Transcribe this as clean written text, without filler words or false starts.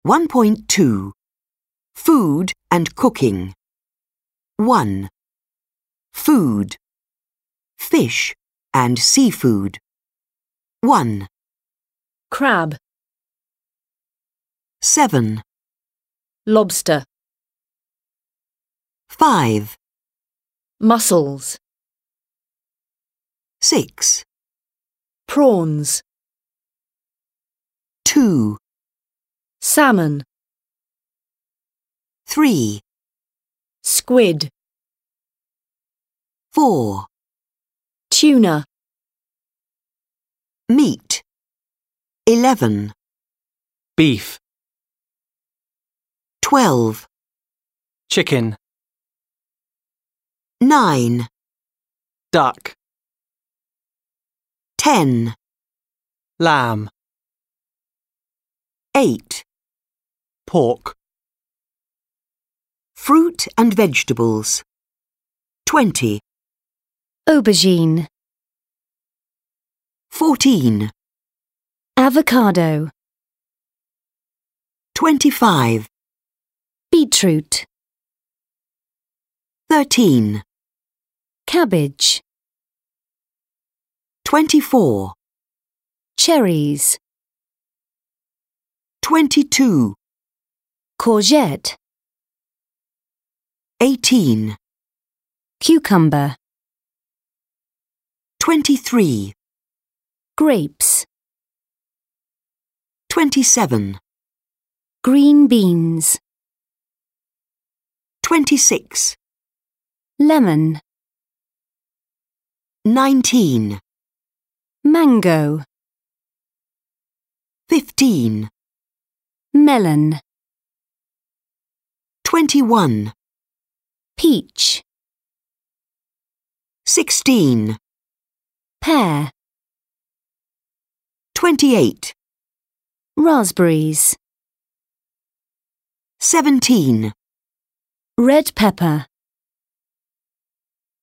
1.2 Food and cooking. 1. Food. Fish and seafood. 1. Crab, 7. lobster, 5. mussels, 6. prawns, 2. salmon, 3. squid, 4. tuna, Meat. 11. Beef, 12. chicken, 9. duck, 10. lamb, 8. pork, Fruit and vegetables. 20. aubergine, 14. avocado, 25. beetroot, 13. cabbage, 24. cherries, 22. courgette, 18. cucumber, 23. grapes, 27. green beans, 26. lemon, 19. mango, 15. melon, 21. peach, 16. pear, 28. raspberries, 17. red pepper,